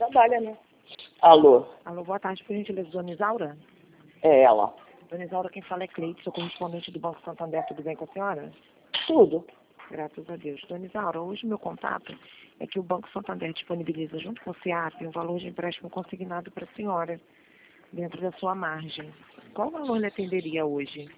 trabalha, né? Alô? Alô, boa tarde, por gentileza, dona Isaura? É ela. Dona Isaura, quem fala é Cleide, sou correspondente do Banco Santander, tudo bem com a senhora? Tudo. Graças a Deus. Dona Isaura, hoje meu contato é que o Banco Santander disponibiliza junto com o SEAP um valor de empréstimo consignado para a senhora, dentro da sua margem. Qual valor lhe atenderia hoje?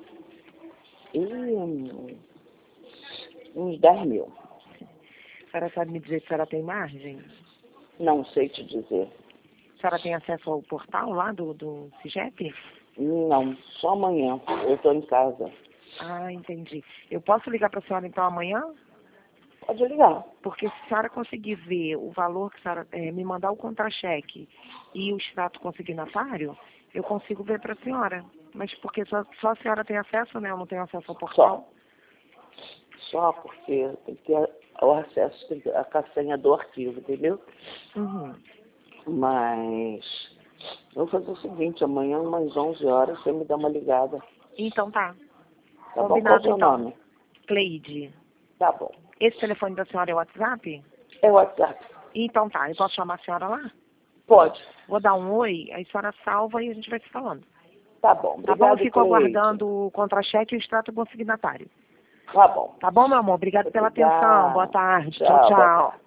Uns 10 mil. A senhora sabe me dizer se a senhora tem margem? Não sei te dizer. A senhora tem acesso ao portal lá do CIGEP? Não, só amanhã. Eu estou em casa. Ah, entendi. Eu posso ligar para a senhora então amanhã? Pode ligar. Porque se a senhora conseguir ver o valor que a senhora me mandar o contra-cheque e o extrato consignatário, eu consigo ver para a senhora. Mas porque só a senhora tem acesso, né? Eu não tenho acesso ao portal. Só porque tem que ter o acesso à senha do arquivo, entendeu? Uhum. Mas eu vou fazer o seguinte, amanhã umas 11 horas você me dá uma ligada. Então tá. Tá bom? Qual é Combinado o seu então. nome? Cleide. Tá bom. Esse telefone da senhora é o WhatsApp? É o WhatsApp. Então tá. Eu posso chamar a senhora lá? Pode. Vou dar um oi, aí a senhora salva e a gente vai se falando. Tá bom. Tá bom? Eu Obrigado, fico Cleide. aguardando o contra-cheque e o extrato consignatário. Tá bom. Tá bom, meu amor? Obrigado pela atenção. Boa tarde. Tchau, Tchau, boa tchau. tarde.